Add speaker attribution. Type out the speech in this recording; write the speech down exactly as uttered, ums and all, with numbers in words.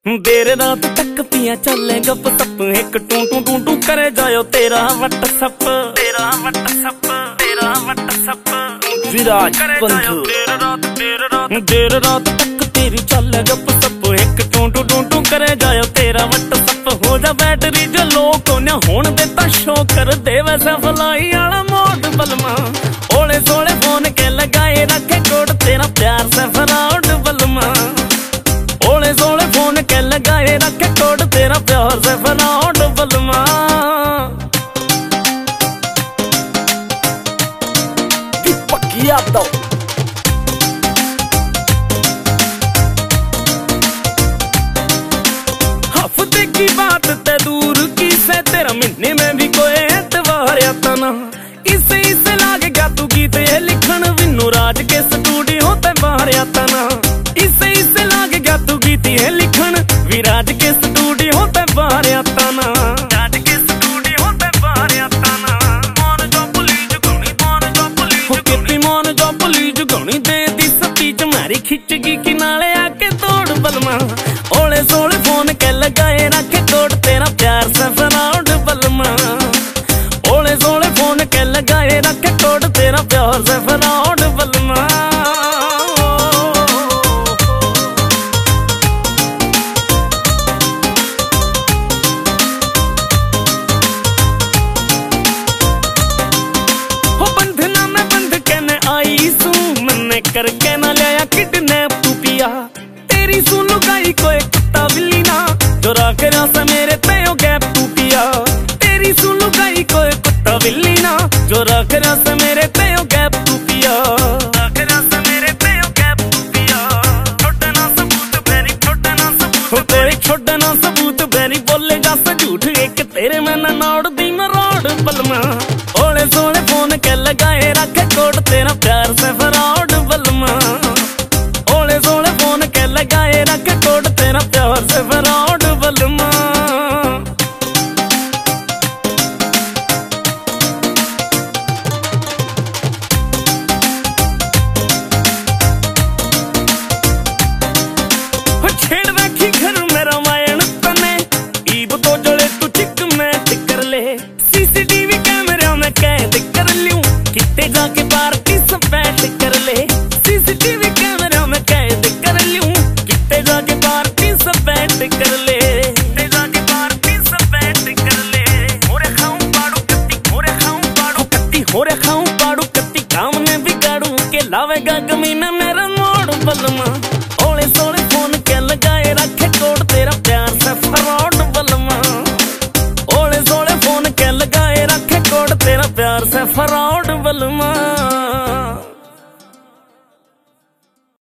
Speaker 1: देर रात तक पिया चले गप सप एक टू टू टू टू करे जायो तेरा वट सप तेरा वट सप तेरा वट सप विराज बंधु। देर रात देर रात देर रात तक तेरी चले गप सप एक टू टू टू टू करे जायो तेरा वट सप हो जा बैटरी जो लो को न होण देता शो कर दे वैसा फलाई वाला मोड बलमा ओले सोले फोन के लगाए रखे कोड तेरा प्यार से फराउड बलमा ओले सोले फोन के लगाए रखे कोड तेरा प्यार से फराउड बलमा। पकिया दो हफ्ते की बात ते दूर की से तेरा महीने में भी कोई एतवार आता ना इसे इसे लागे क्या तू गीत ये लिखन विन्नू राज के स्टूडियो ते बाहर आता ना इसे इसे लागे क्या तू गीत ये लिखन विराज के स्टूडियो ते बाहर आता ना राज के स्टूडियो ते बाहर आता ना मन जो पुलिस गणी मन जो पुलिस गणी मन जो पुलिस गणी दे दी स्पीच मारी खिंच गई किनारे आके तोड़ बलमा ओले सोले फोन के लगाए रखे कोड तेरा प्यार से फराउड बलमा ओले सोले फोन के लगाए रखे कोड तेरा प्यार से फराउड बलमा। हो बंधना में बंध के न आई सू मैंने करके ना लिया किडनैप तू पिया तेरी सुन लुगाई कोई कुत्ता बिल्ली ना जो राख रहा मेरे तेयो गैप तू पिया तेरी सुन लुगाई कोई कुत्ता बिल्ली ना जो रख रहा मेरे तेयो गैप तू पिया रख रहा मेरे तेयो गैप तू पिया छोड़ना सबूत बेरी छोड़ना सबूत तेरे छोड़ना सबूत बेरी बोलेगा सा झूठ एक तेरे में ना नोड़ दी मरोड़ बलमा ओले सोले फोन के लगाए रखे कोड तेरा प्यार से फराउड बलमा ओले सोले फोन के लगाए रखे कोड तेरा प्यार से फराउड बलमा। छेड़ रखी घर में रामायण तने ईब तो जले तू चिक में कर ले सीसीटीवी कैमरा में कैद कर लूं कितने जाके पार्टी सब बैठ कर ले सीसीटीवी कैमरा में कैद कर लूं कितने जाके पार्टी सब बैठ कर ले कितने जाके पार्टी सब बैठ कर ले होरे खाऊं पाड़ू कत्ती होरे खाऊं पाड़ू कत्ती होरे खाऊं पाड़ू कत्ती काम ने बिगाड़ू के लावेगा कमीना मेरा मोड़ बलमा ओले सोले फोन के लगाए रखे कोड तेरा प्यार से फराउड बलमा ओले सोले फोन के लगाए रखे कोड तेरा प्यार से फराउड बलमा।